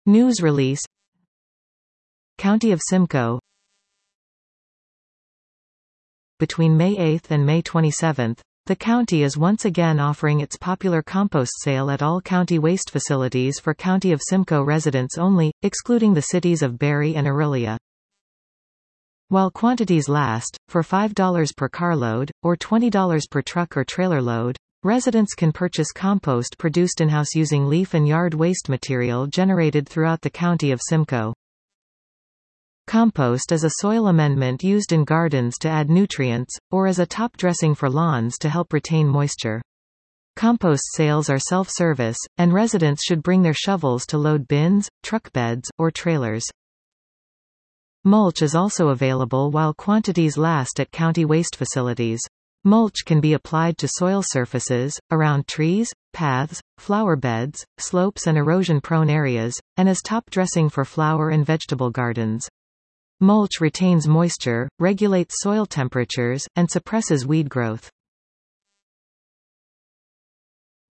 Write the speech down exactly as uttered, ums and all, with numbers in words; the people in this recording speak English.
News release. County of Simcoe. Between May eighth and May twenty-seventh, the county is once again offering its popular compost sale at all county waste facilities for County of Simcoe residents only, excluding the cities of Barre and Orillia. While quantities last, for five dollars per carload, or twenty dollars per truck or trailer load, residents can purchase compost produced in-house using leaf and yard waste material generated throughout the County of Simcoe. Compost is a soil amendment used in gardens to add nutrients, or as a top dressing for lawns to help retain moisture. Compost sales are self-service, and residents should bring their shovels to load bins, truck beds, or trailers. Mulch is also available while quantities last at county waste facilities. Mulch can be applied to soil surfaces, around trees, paths, flower beds, slopes and erosion-prone areas, and as top dressing for flower and vegetable gardens. Mulch retains moisture, regulates soil temperatures, and suppresses weed growth.